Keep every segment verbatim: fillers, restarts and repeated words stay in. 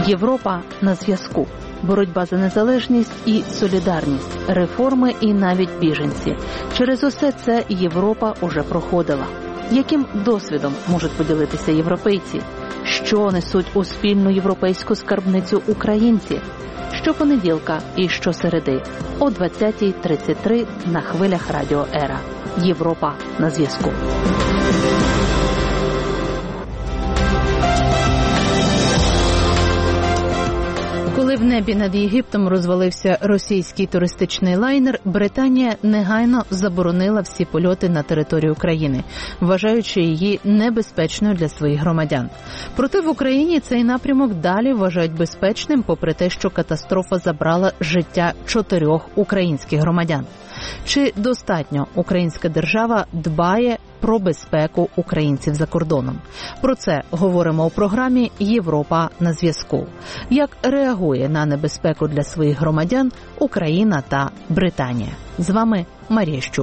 Європа на зв'язку. Боротьба за незалежність і солідарність, реформи і навіть біженці. Через усе це Європа уже проходила. Яким досвідом можуть поділитися європейці? Що несуть у спільну європейську скарбницю українці? Щопонеділка і щосереди о двадцятій тридцять три на хвилях Радіо Ера. Європа на зв'язку. Коли в небі над Єгиптом розвалився російський туристичний лайнер, Британія негайно заборонила всі польоти на територію країни, вважаючи її небезпечною для своїх громадян. Проте в Україні цей напрямок далі вважають безпечним, попри те, що катастрофа забрала життя чотирьох українських громадян. Чи достатньо українська держава дбає про безпеку українців за кордоном? Про це говоримо у програмі «Європа на зв'язку». Як реагує на небезпеку для своїх громадян Україна та Британія? З вами Марія Щур.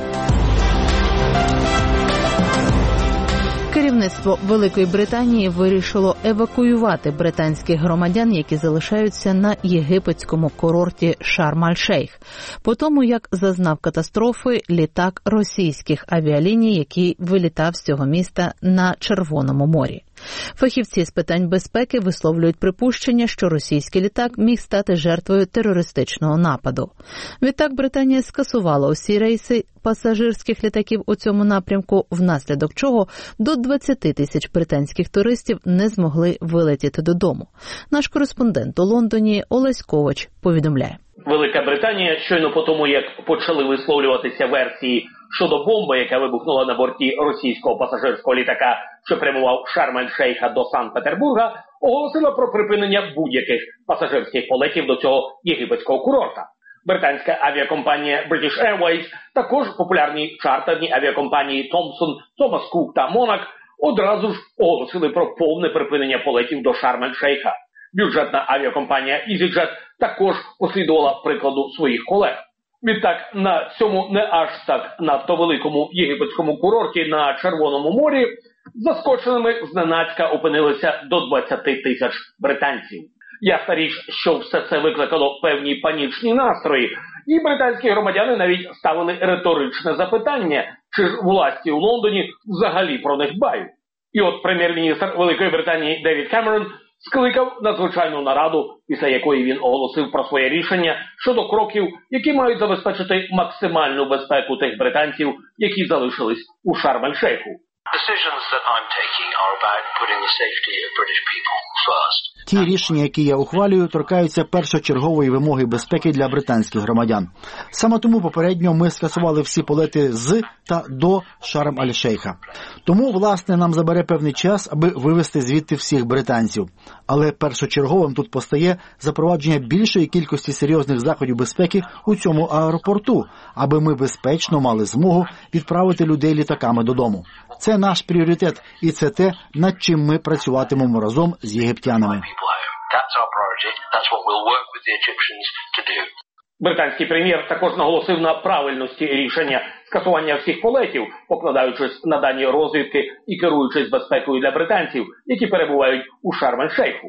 Керівництво Великої Британії вирішило евакуювати британських громадян, які залишаються на єгипетському курорті Шарм-аль-Шейх, по тому, як зазнав катастрофи літак російських авіаліній, який вилітав з цього міста на Червоному морі. Фахівці з питань безпеки висловлюють припущення, що російський літак міг стати жертвою терористичного нападу. Відтак Британія скасувала усі рейси пасажирських літаків у цьому напрямку, внаслідок чого до двадцяти тисяч британських туристів не змогли вилетіти додому. Наш кореспондент у Лондоні Олесь Ковач повідомляє. Велика Британія щойно по тому, як почали висловлюватися версії щодо бомби, яка вибухнула на борті російського пасажирського літака, що прямував з Шарм-аль-Шейха до Санкт-Петербурга, оголосила про припинення будь-яких пасажирських полетів до цього єгипетського курорта. Британська авіакомпанія British Airways, також популярні чартерні авіакомпанії Thomson, Thomas Cook та Monarch одразу ж оголосили про повне припинення полетів до Шарм-аль-Шейха. Бюджетна авіакомпанія EasyJet також послідувала прикладу своїх колег. Відтак, на цьому не аж так надто великому єгипетському курорті на Червоному морі заскоченими зненацька опинилися до двадцяти тисяч британців. Ясна річ, що все це викликало певні панічні настрої, і британські громадяни навіть ставили риторичне запитання, чи ж власті у Лондоні взагалі про них дбають. І от прем'єр-міністр Великої Британії Девід Кемерон скликав надзвичайну нараду, після якої він оголосив про своє рішення щодо кроків, які мають забезпечити максимальну безпеку тих британців, які залишились у Шарм-аль-Шейху. Ті рішення, які я ухвалюю, торкаються першочергової вимоги безпеки для британських громадян. Саме тому попередньо ми скасували всі полети з та до Шарм-аль-Шейха. Тому, власне, нам забере певний час, аби вивезти звідти всіх британців. Але першочерговим тут постає запровадження більшої кількості серйозних заходів безпеки у цьому аеропорту, аби ми безпечно мали змогу відправити людей літаками додому. Це наш пріоритет, і це те, над чим ми працюватимемо разом з єгиптянами. Британський прем'єр також наголосив на правильності рішення скасування всіх полетів, покладаючись на дані розвідки і керуючись безпекою для британців, які перебувають у Шарм-аль-Шейху.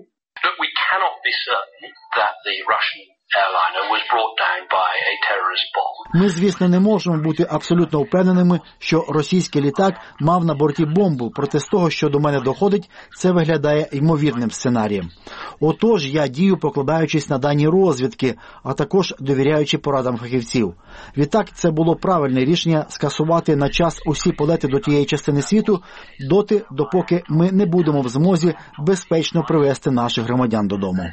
Ми, звісно, не можемо бути абсолютно впевненими, що російський літак мав на борті бомбу, проте з того, що до мене доходить, це виглядає ймовірним сценарієм. Отож, я дію, покладаючись на дані розвідки, а також довіряючи порадам фахівців. Відтак, це було правильне рішення скасувати на час усі полети до тієї частини світу, доти, допоки ми не будемо в змозі безпечно привезти наших громадян додому.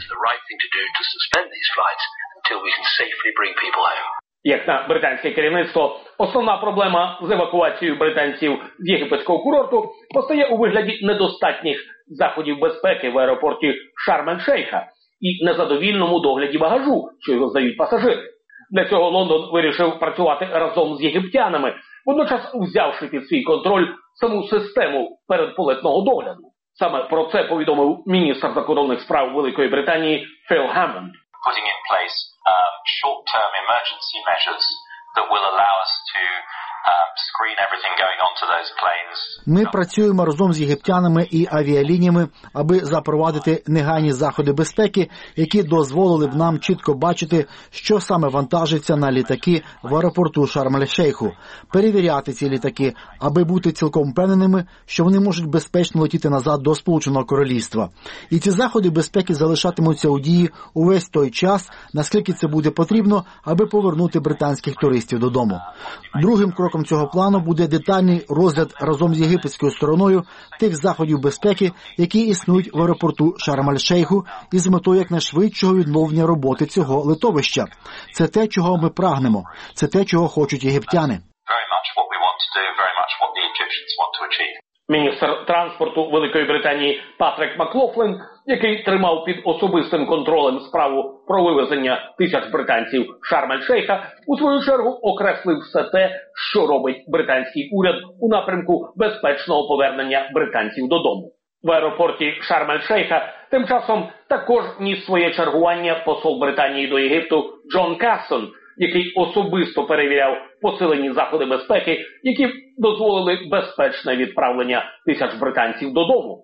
Як на британське керівництво, основна проблема з евакуацією британців з єгипетського курорту постає у вигляді недостатніх заходів безпеки в аеропорті Шарм-аль-Шейха і незадовільному догляді багажу, що його здають пасажири. Для цього Лондон вирішив працювати разом з єгиптянами, водночас взявши під свій контроль саму систему передполетного догляду. Саме про це повідомив міністр закордонних справ Великої Британії Філ Геммонд. Putting in place um, short-term emergency measures that will allow us to Ми працюємо разом з єгиптянами і авіалініями, аби запровадити негайні заходи безпеки, які дозволили б нам чітко бачити, що саме вантажиться на літаки в аеропорту Шарм-ель-Шейху, перевіряти ці літаки, аби бути цілком впевненими, що вони можуть безпечно летіти назад до Сполученого Королівства. І ці заходи безпеки залишатимуться у дії увесь той час, наскільки це буде потрібно, аби повернути британських туристів додому. Другим кроком цього плану буде детальний розгляд разом з єгипетською стороною тих заходів безпеки, які існують в аеропорту Шарм-ель-Шейху, із метою якнайшвидшого відновлення роботи цього литовища. Це те, чого ми прагнемо. Це те, чого хочуть єгиптяни. Міністр транспорту Великої Британії Патрік Маклофлін, який тримав під особистим контролем справу про вивезення тисяч британців Шарм-ель-Шейха, у свою чергу окреслив все те, що робить британський уряд у напрямку безпечного повернення британців додому. В аеропорті Шарм-ель-Шейха тим часом також ніс своє чергування посол Британії до Єгипту Джон Кассон, який особисто перевіряв посилені заходи безпеки, які дозволили безпечне відправлення тисяч британців додому.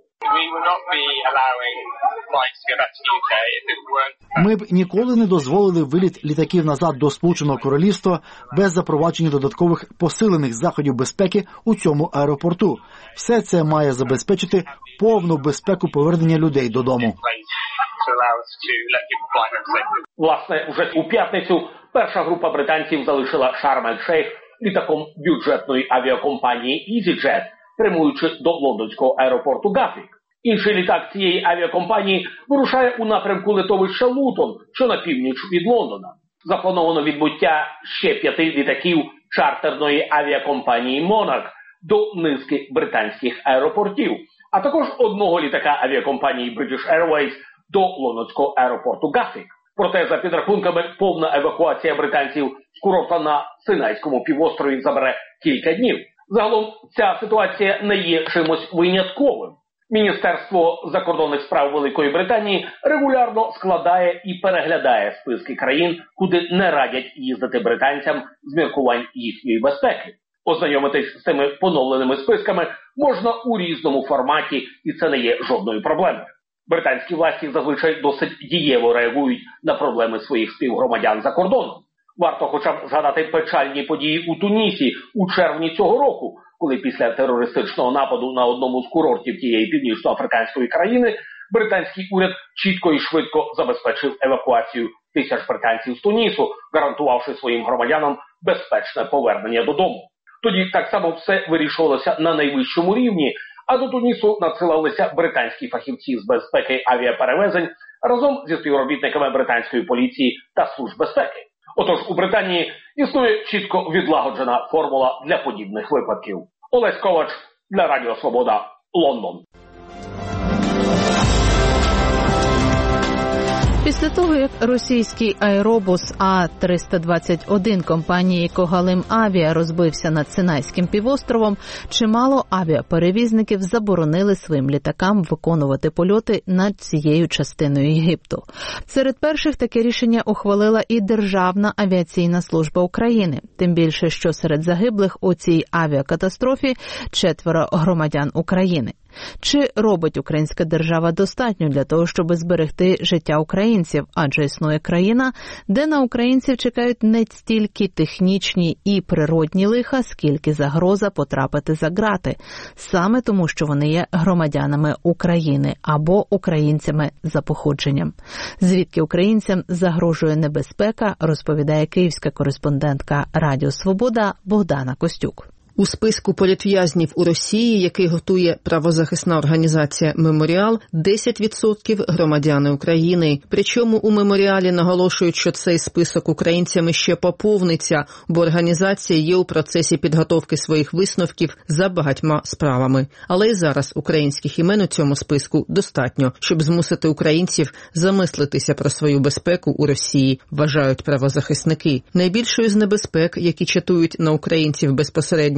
Ми б ніколи не дозволили виліт літаків назад до Сполученого Королівства без запровадження додаткових посилених заходів безпеки у цьому аеропорту. Все це має забезпечити повну безпеку повернення людей додому. Власне, вже у п'ятницю перша група британців залишила Шарм-ель-Шейх літаком бюджетної авіакомпанії EasyJet, прямуючи до лондонського аеропорту Гафвік. Інший літак цієї авіакомпанії вирушає у напрямку литовища Лутон, що на північ від Лондона. Заплановано відбуття ще п'яти літаків чартерної авіакомпанії Monarch до низки британських аеропортів, а також одного літака авіакомпанії British Airways до лондонського аеропорту Гафвік. Проте, за підрахунками, повна евакуація британців з курорта на Синайському півострові забере кілька днів. Загалом, ця ситуація не є чимось винятковим. Міністерство закордонних справ Великої Британії регулярно складає і переглядає списки країн, куди не радять їздити британцям з міркувань їхньої безпеки. Ознайомитись з цими поновленими списками можна у різному форматі, і це не є жодною проблемою. Британські власті зазвичай досить дієво реагують на проблеми своїх співгромадян за кордоном. Варто хоча б згадати печальні події у Тунісі у червні цього року, коли після терористичного нападу на одному з курортів тієї північноафриканської країни британський уряд чітко і швидко забезпечив евакуацію тисяч британців з Тунісу, гарантувавши своїм громадянам безпечне повернення додому. Тоді так само все вирішувалося на найвищому рівні, а до Тунісу надсилалися британські фахівці з безпеки авіаперевезень разом зі співробітниками британської поліції та служб безпеки. Отож, у Британії існує чітко відлагоджена формула для подібних випадків. Олесь Ковач для Радіо Свобода, Лондон. Після того, як російський аеробус А триста двадцять один компанії «Когалим Авіа» розбився над Синайським півостровом, чимало авіаперевізників заборонили своїм літакам виконувати польоти над цією частиною Єгипту. Серед перших таке рішення ухвалила і Державна авіаційна служба України. Тим більше, що серед загиблих у цій авіакатастрофі четверо громадян України. Чи робить українська держава достатньо для того, щоб зберегти життя українців? Адже існує країна, де на українців чекають не стільки технічні і природні лиха, скільки загроза потрапити за ґрати. Саме тому, що вони є громадянами України або українцями за походженням. Звідки українцям загрожує небезпека, розповідає київська кореспондентка Радіо Свобода Богдана Костюк. У списку політв'язнів у Росії, який готує правозахисна організація «Меморіал», десять відсотків громадяни України. Причому у «Меморіалі» наголошують, що цей список українцями ще поповниться, бо організація є у процесі підготовки своїх висновків за багатьма справами. Але й зараз українських імен у цьому списку достатньо, щоб змусити українців замислитися про свою безпеку у Росії, вважають правозахисники. Найбільшою з небезпек, які чатують на українців безпосередньо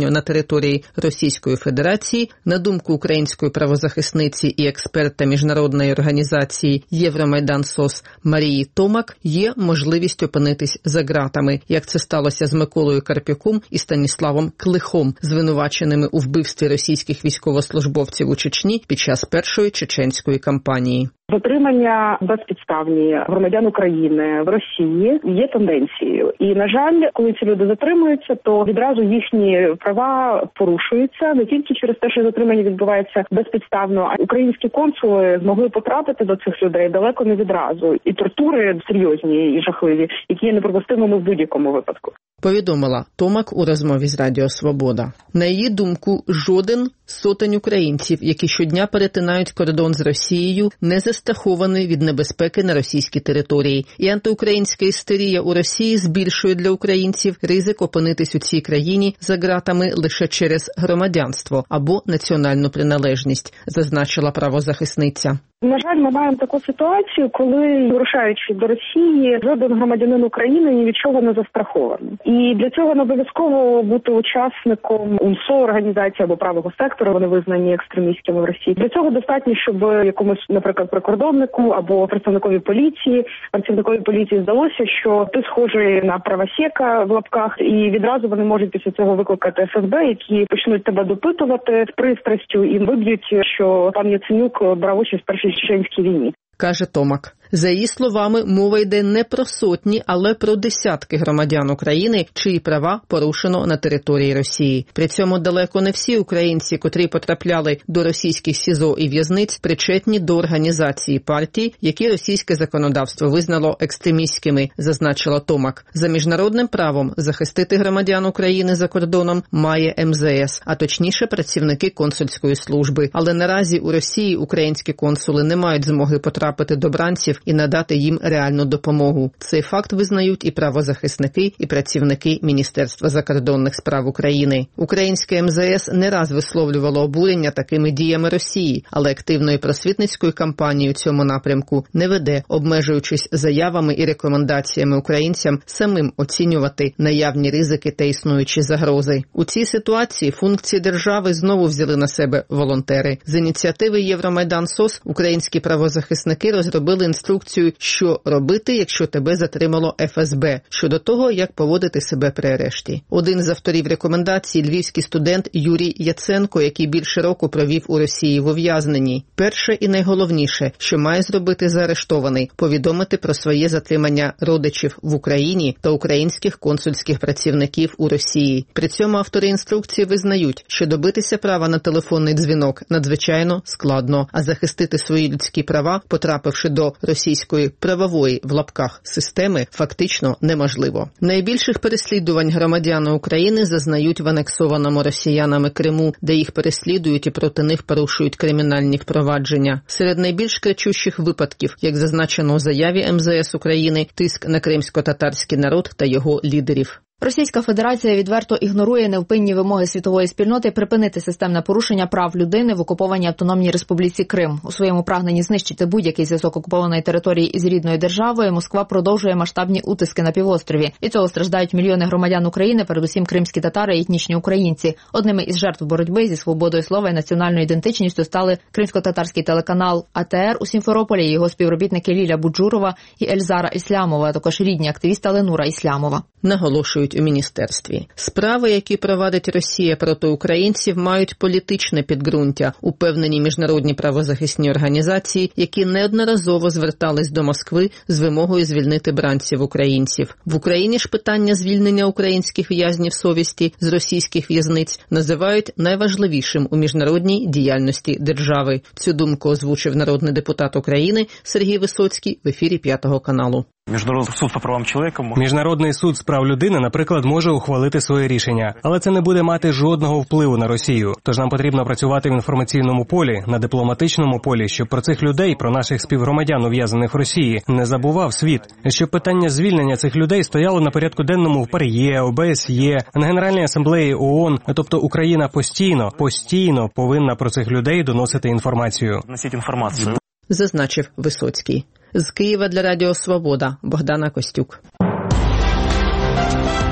безпосередньо на території Російської Федерації, на думку української правозахисниці і експерта міжнародної організації Євромайдан СОС Марії Томак, є можливість опинитись за ґратами, як це сталося з Миколою Карпюком і Станіславом Клихом, звинуваченими у вбивстві російських військовослужбовців у Чечні під час першої чеченської кампанії. Затримання безпідставні громадян України в Росії є тенденцією. І, на жаль, коли ці люди затримуються, то відразу їхні права порушуються не тільки через те, що затримання відбувається безпідставно, а українські консули змогли потрапити до цих людей далеко не відразу. І тортури серйозні і жахливі, які є неприпустимими в будь-якому випадку. Повідомила Томак у розмові з Радіо Свобода. На її думку, жоден з сотень українців, які щодня перетинають кордон з Росією, не застрахований від небезпеки на російській території. І антиукраїнська істерія у Росії збільшує для українців ризик опинитись у цій країні за ґратами лише через громадянство або національну приналежність, зазначила правозахисниця. На жаль, ми маємо таку ситуацію, коли, вирушаючи до Росії, жоден громадянин України ні від чого не застрахований. І для цього не обов'язково бути учасником УНСО, організації або правого сектору, вони визнані екстремістськими в Росії. Для цього достатньо, щоб якомусь, наприклад, прикордоннику або представникові поліції, працівникові поліції здалося, що ти схожий на правосека в лапках, і відразу вони можуть після цього викликати еф ес бе, які почнуть тебе допитувати з пристрастю і виб'ють, що пан Яценюк брав участь в першій чеченській війні. Каже Томак. За її словами, мова йде не про сотні, але про десятки громадян України, чиї права порушено на території Росії. При цьому далеко не всі українці, котрі потрапляли до російських СІЗО і в'язниць, причетні до організації партій, які російське законодавство визнало екстремістськими, зазначила Томак. За міжнародним правом захистити громадян України за кордоном має ем зе ес, а точніше працівники консульської служби. Але наразі у Росії українські консули не мають змоги потрапити до бранців і надати їм реальну допомогу. Цей факт визнають і правозахисники, і працівники Міністерства закордонних справ України. Українське ем зе ес не раз висловлювало обурення такими діями Росії, але активної просвітницької кампанії у цьому напрямку не веде, обмежуючись заявами і рекомендаціями українцям самим оцінювати наявні ризики та існуючі загрози. У цій ситуації функції держави знову взяли на себе волонтери. З ініціативи Євромайдан СОС українські правозахисники розробили інструкцію, що робити, якщо тебе затримало еф ес бе, щодо того, як поводити себе при арешті. Один з авторів рекомендацій – львівський студент Юрій Яценко, який більше року провів у Росії в ув'язненні. Перше і найголовніше, що має зробити заарештований – повідомити про своє затримання родичів в Україні та українських консульських працівників у Росії. При цьому автори інструкції визнають, що добитися права на телефонний дзвінок надзвичайно складно, а захистити свої людські права, потрапивши до російської правової в лапках системи, фактично неможливо. Найбільших переслідувань громадяни України зазнають в анексованому росіянами Криму, де їх переслідують і проти них порушують кримінальні впровадження. Серед найбільш кричущих випадків, як зазначено у заяві ем зе ес України, тиск на кримсько-татарський народ та його лідерів. Російська Федерація відверто ігнорує невпинні вимоги світової спільноти припинити системне порушення прав людини в окупованій Автономній Республіці Крим. У своєму прагненні знищити будь-який зв'язок окупованої території із рідною державою Москва продовжує масштабні утиски на півострові. Від цього страждають мільйони громадян України, передусім кримські татари і етнічні українці. Одними із жертв боротьби зі свободою слова і національною ідентичністю стали кримсько-татарський телеканал а те ер у Сімферополі і його співробітники Ліля Буджурова і Ельзара Іслямова, а також рідні активіста Ленура Іслямова. Наголошують у міністерстві. Справи, які провадить Росія проти українців, мають політичне підґрунтя, упевнені міжнародні правозахисні організації, які неодноразово звертались до Москви з вимогою звільнити бранців українців. В Україні ж питання звільнення українських в'язнів совісті з російських в'язниць називають найважливішим у міжнародній діяльності держави. Цю думку озвучив народний депутат України Сергій Висоцький в ефірі П'ятого каналу. Міжнародний суд по правам чоловіка. Міжнародний суд з прав людини, наприклад, може ухвалити своє рішення, але це не буде мати жодного впливу на Росію. Тож нам потрібно працювати в інформаційному полі, на дипломатичному полі, щоб про цих людей, про наших співгромадян, ув'язнених в Росії, не забував світ. Щоб питання звільнення цих людей стояло на порядку денному в ПАРЄ, о бе ес є, на Генеральній асамблеї ООН. Тобто Україна постійно, постійно повинна про цих людей доносити інформацію. Носити інформацію. Зазначив Висоцький. З Києва для Радіо Свобода Богдана Костюк.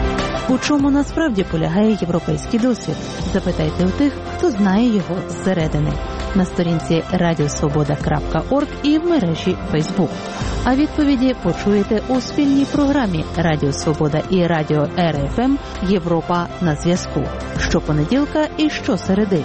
У чому насправді полягає європейський досвід? Запитайте у тих, хто знає його зсередини. На сторінці радіо свобода крапка орг і в мережі Фейсбук. А відповіді почуєте у спільній програмі Радіо Свобода і Радіо Ер Еф Ем «Європа на зв'язку». Щопонеділка і щосереди.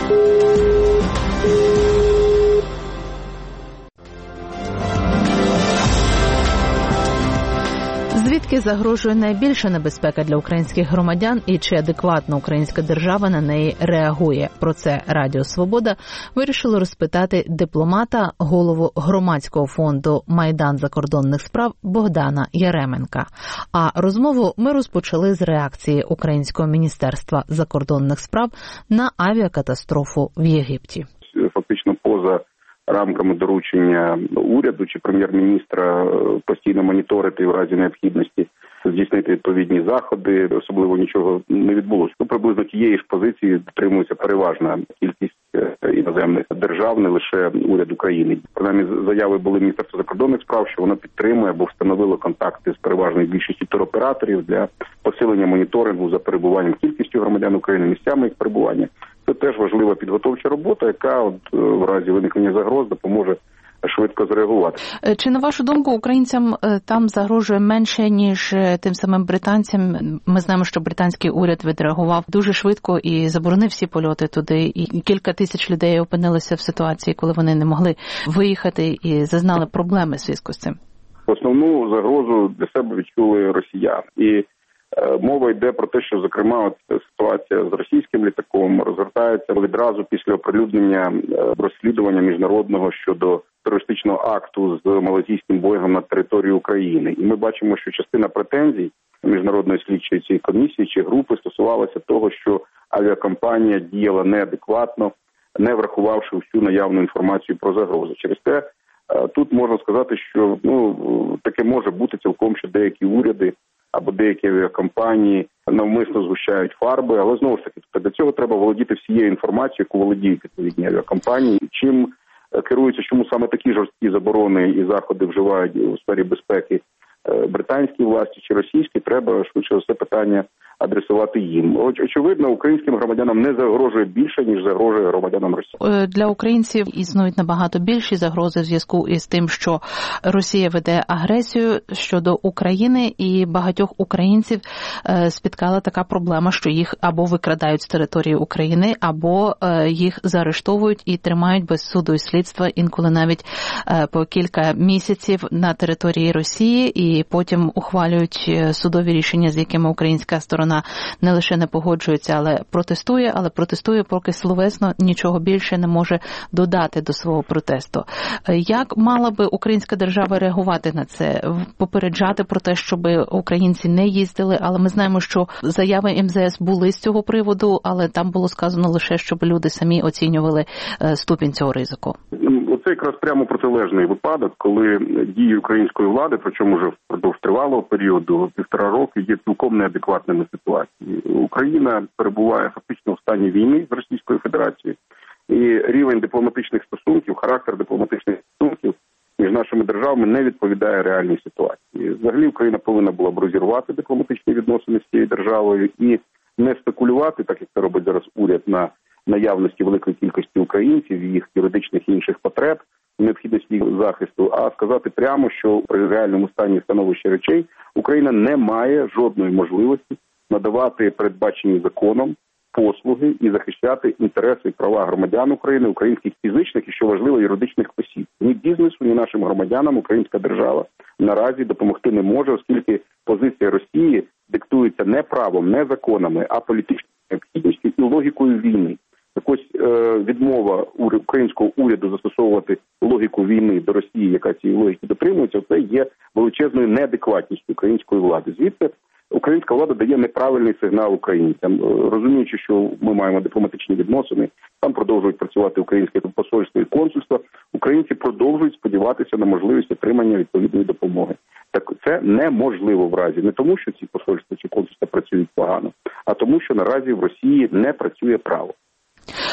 Звідки загрожує найбільша небезпека для українських громадян і чи адекватно українська держава на неї реагує? Про це Радіо Свобода вирішило розпитати дипломата, голову громадського фонду «Майдан закордонних справ» Богдана Яременка. А розмову ми розпочали з реакції Українського міністерства закордонних справ на авіакатастрофу в Єгипті. Фактично поза рамками доручення уряду чи прем'єр-міністра постійно моніторити і в разі необхідності здійснити відповідні заходи, особливо нічого не відбулося. Ну, приблизно тієї ж позиції дотримується переважна кількість іноземних держав, не лише уряд України. Принаймні, заяви були Міністерства закордонних справ, що воно підтримує або встановило контакти з переважною більшістю туроператорів для посилення моніторингу за перебуванням, кількістю громадян України, місцями їх перебування. Це теж важлива підготовча робота, яка от в разі виникнення загроз допоможе швидко зреагувати. Чи, на вашу думку, українцям там загрожує менше, ніж тим самим британцям? Ми знаємо, що британський уряд відреагував дуже швидко і заборонив всі польоти туди. І кілька тисяч людей опинилися в ситуації, коли вони не могли виїхати і зазнали проблеми в зв'язку з цим. Основну загрозу для себе відчули росіяни. І мова йде про те, що, зокрема, от ситуація з російським літаком розгортається відразу після оприлюднення розслідування міжнародного щодо терористичного акту з малайзійським боїнгом на території України. І ми бачимо, що частина претензій міжнародної слідчої цієї комісії чи групи стосувалася того, що авіакомпанія діяла неадекватно, не врахувавши всю наявну інформацію про загрозу. Через те тут можна сказати, що ну таке може бути цілком, що деякі уряди або деякі авіакомпанії навмисно згущають фарби, але знову ж таки, для цього треба володіти всією інформацією, яку володіють відповідні авіакомпанії. Чим керуються, чому саме такі жорсткі заборони і заходи вживають у сфері безпеки британські власті чи російські, треба швидше все питання адресувати їм. Очевидно, українським громадянам не загрожує більше, ніж загрожує громадянам Росії. Для українців існують набагато більші загрози в зв'язку із тим, що Росія веде агресію щодо України, і багатьох українців спіткала така проблема, що їх або викрадають з території України, або їх заарештовують і тримають без суду і слідства, інколи навіть по кілька місяців на території Росії, і потім ухвалюють судові рішення, з якими українська сторона не лише не погоджується, але протестує, але протестує, поки словесно нічого більше не може додати до свого протесту. Як мала би українська держава реагувати на це? Попереджати про те, щоб українці не їздили, але ми знаємо, що заяви ем зе ес були з цього приводу, але там було сказано лише, щоб люди самі оцінювали ступінь цього ризику. Оце якраз прямо протилежний випадок, коли дії української влади, причому вже впродовж тривалого періоду, півтора роки, є цілком неадекватними ситуацією. Україна перебуває фактично в стані війни з Російською Федерацією, і рівень дипломатичних стосунків, характер дипломатичних стосунків між нашими державами не відповідає реальній ситуації. Взагалі Україна повинна була б розірвати дипломатичні відносини з цією державою і не спекулювати, так як це робить зараз уряд, на наявності великої кількості українців, їх юридичних і інших потреб, необхідності їх захисту, а сказати прямо, що при реальному стані становища речей Україна не має жодної можливості надавати передбачені законом послуги і захищати інтереси і права громадян України, українських фізичних і, що важливо, юридичних осіб. Ні бізнесу, ні нашим громадянам українська держава наразі допомогти не може, оскільки позиція Росії диктується не правом, не законами, а політичною необхідністю і логікою війни. Так ось е, відмова українського уряду застосовувати логіку війни до Росії, яка цієї логіки дотримується, це є величезною неадекватністю української влади. Звідси українська влада дає неправильний сигнал українцям. Розуміючи, що ми маємо дипломатичні відносини, там продовжують працювати українське посольство і консульство, українці продовжують сподіватися на можливість отримання відповідної допомоги. Так це неможливо в разі. Не тому, що ці посольства чи консульства працюють погано, а тому, що наразі в Росії не працює право.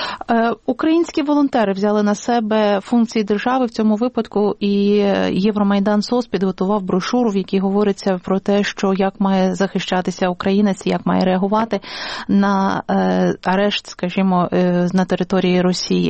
Українські волонтери взяли на себе функції держави в цьому випадку, і Євромайдан СОС підготував брошуру, в якій говориться про те, що як має захищатися українець, як має реагувати на арешт, скажімо, на території Росії.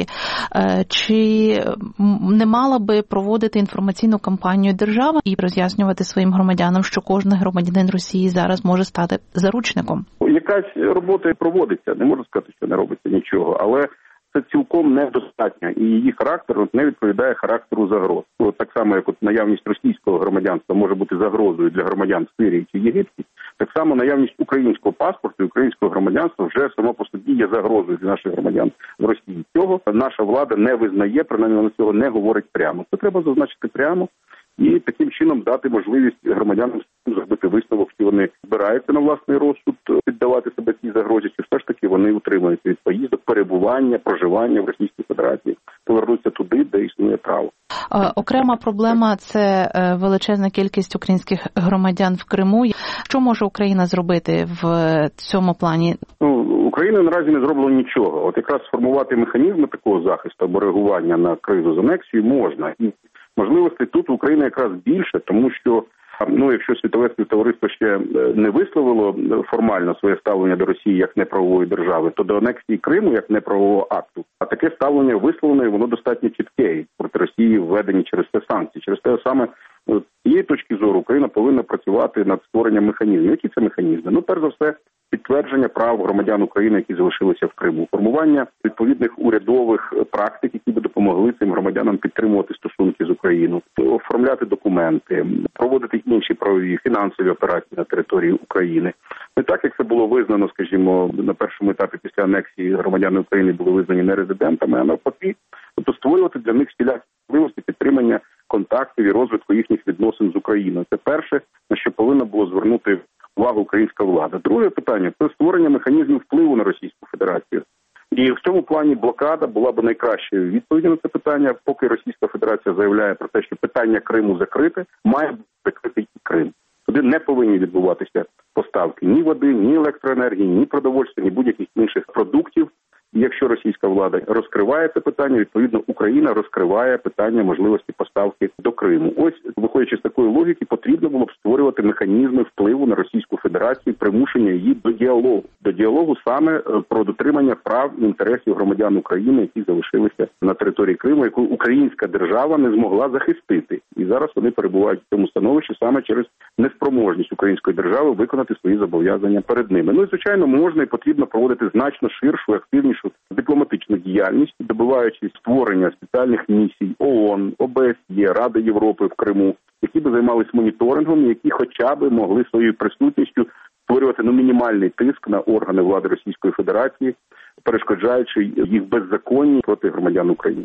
Чи не мала би проводити інформаційну кампанію держава і роз'яснювати своїм громадянам, що кожен громадянин Росії зараз може стати заручником? Якась робота проводиться, не можу сказати, що не робиться нічого, але це цілком недостатньо, і її характер не відповідає характеру загроз. От так само, як от наявність російського громадянства може бути загрозою для громадян Сирії чи Єгипті, так само наявність українського паспорту і українського громадянства вже само по собі є загрозою для наших громадян в Росії. Цього наша влада не визнає, принаймні вона цього не говорить прямо. Це треба зазначити прямо і таким чином дати можливість громадянам зробити висновок, що вони збираються на власний розсуд піддавати себе цій загрозі, чи все ж таки вони утримуються від поїздок, перебування, проживання в Російській Федерації, повернуться туди, де існує право. Окрема проблема – це величезна кількість українських громадян в Криму. Що може Україна зробити в цьому плані? Ну, Україна наразі не зробила нічого. От якраз сформувати механізми такого захисту або реагування на кризу з анексією можна. І можливостей тут Україна якраз більше, тому що, ну, якщо світове співтовариство ще не висловило формально своє ставлення до Росії як неправової держави, то до анексії Криму як неправового акту. А таке ставлення висловлене, і воно достатньо чітке. Проти Росії введені через це санкції. Через те саме з цієї точки зору Україна повинна працювати над створенням механізмів. Які це механізми? Ну, перш за все, підтвердження прав громадян України, які залишилися в Криму, формування відповідних урядових практик, які би допомогли цим громадянам підтримувати стосунки з Україною, оформляти документи, проводити інші правові, фінансові операції на території України. Не так, як це було визнано, скажімо, на першому етапі після анексії громадяни України були визнані нерезидентами, а навпаки, тобто створювати для них всілякі можливості підтримання контактів і розвитку їхніх відносин з Україною. Це перше, на що повинна була звернути увагу українська влада. Друге питання – це створення механізмів впливу на Російську Федерацію. І в цьому плані блокада була б найкращою відповіддю на це питання, поки Російська Федерація заявляє про те, що питання Криму закрите, має бути закритий і Крим. Туди не повинні відбуватися поставки ні води, ні електроенергії, ні продовольства, ні будь-яких інших продуктів. І якщо російська влада розкриває це питання, відповідно Україна розкриває питання можливості поставки до Криму. Ось, виходячи з такої логіки, потрібно було б створювати механізми впливу на Російську Федерацію, примушення її до діалогу. До діалогу саме про дотримання прав і інтересів громадян України, які залишилися на території Криму, яку українська держава не змогла захистити. І зараз вони перебувають в цьому становищі саме через неспроможність української держави виконати свої зобов'язання перед ними. Ну і, звичайно, можна і потрібно проводити значно ширшу, активнішу дипломатичну діяльність, добиваючи створення спеціальних місій ООН, ОБСЄ, Ради Європи в Криму, які би займалися моніторингом, які хоча б могли своєю присутністю створювати ну, мінімальний тиск на органи влади Російської Федерації, перешкоджаючи їх беззаконні проти громадян України.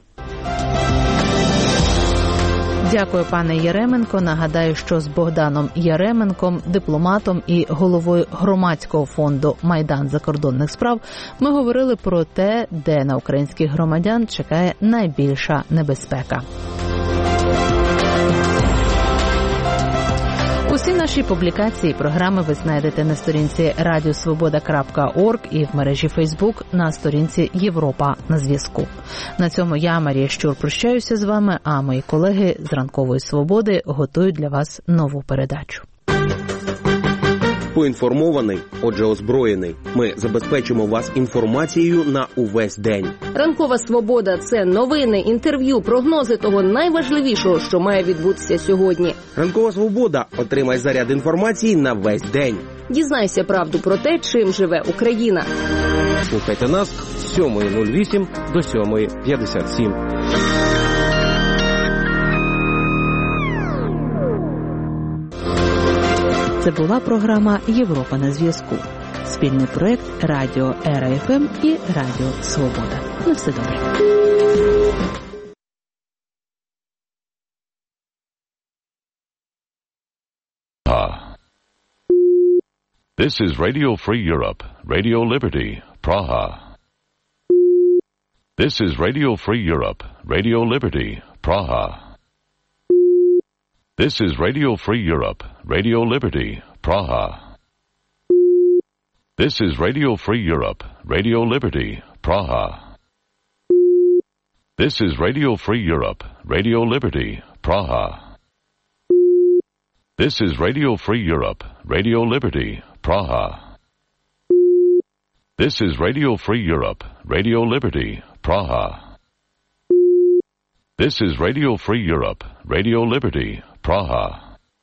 Дякую, пане Яременко. Нагадаю, що з Богданом Яременком, дипломатом і головою громадського фонду «Майдан закордонних справ» ми говорили про те, де на українських громадян чекає найбільша небезпека. Усі наші публікації і програми ви знайдете на сторінці радіо свобода крапка орг і в мережі Фейсбук на сторінці Європа на зв'язку. На цьому я, Марія Щур, прощаюся з вами, а мої колеги з Ранкової Свободи готують для вас нову передачу. Поінформований, отже озброєний. Ми забезпечимо вас інформацією на увесь день. Ранкова Свобода – це новини, інтерв'ю, прогнози того найважливішого, що має відбутися сьогодні. Ранкова Свобода – отримай заряд інформації на весь день. Дізнайся правду про те, чим живе Україна. Слухайте нас з сьомої нуль вісім до сьомої п'ятдесят сім. Це була програма «Європа на зв'язку». Спільний проєкт Радіо ЕРА-ФМ і Радіо Свобода. На все добре. Ah. This is Radio Free Europe, Radio Liberty, Praha. This is Radio Free Europe, Radio Liberty, Praha. This is Radio Free Europe, Radio Liberty, Praha. This is Radio Free Europe, Radio Liberty, Praha. This is Radio Free Europe, Radio Liberty, Praha. This is Radio Free Europe, Radio Liberty, Praha. This is Radio Free Europe, Radio Liberty, Praha. This is Radio Free Europe, Radio Liberty, Praha.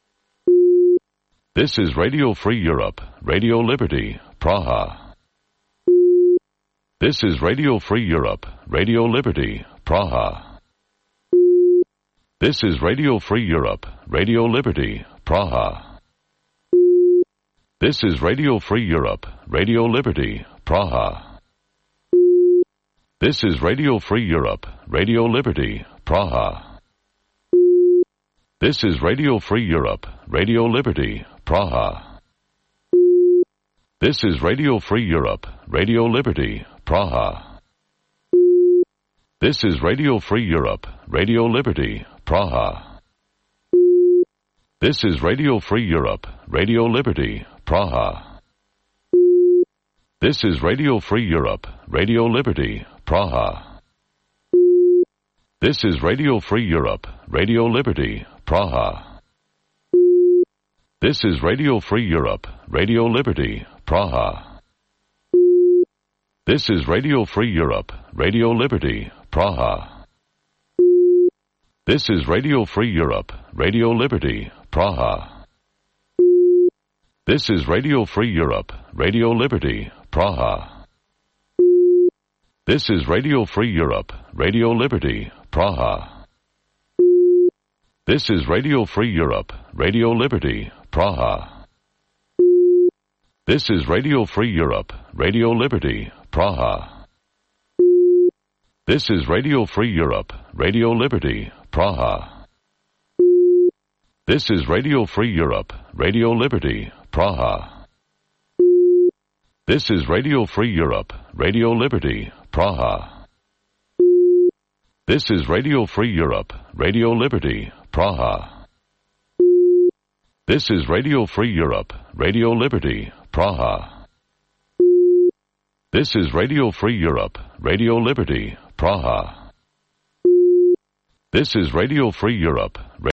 This is Radio Free Europe, Radio Liberty, Praha. This is Radio Free Europe, Radio Liberty, Praha. This is Radio Free Europe, Radio Liberty, Praha. This is Radio Free Europe, Radio Liberty, Praha. This is Radio Free Europe, Radio Liberty, Praha. This is Radio Free Europe, Radio Liberty, Praha. This is Radio Free Europe, Radio Liberty, Praha. This is Radio Free Europe, Radio Liberty, Praha. This is Radio Free Europe, Radio Liberty, Praha. This is Radio Free Europe, Radio Liberty, Praha. This is Radio Free Europe, Radio Liberty, Praha. This is Radio Free Europe, Radio Liberty, Praha. This is Radio Free Europe, Radio Liberty, Praha. This is Radio Free Europe, Radio Liberty, Praha. This is Radio Free Europe, Radio Liberty, Praha. This is Radio Free Europe, Radio Liberty, Praha. This is Radio Free Europe, Radio Liberty, Praha. This is Radio Free Europe, Radio Liberty, Praha. This is Radio Free Europe, Radio Liberty, Praha. This is Radio Free Europe, Radio Liberty, Praha. This is Radio Free Europe, Radio Liberty, Praha. This is Radio Free Europe, Radio Liberty, Praha. This is Radio Free Europe, Radio Liberty, Praha. This is Radio Free Europe, Radio Liberty, Praha. This is Radio Free Europe,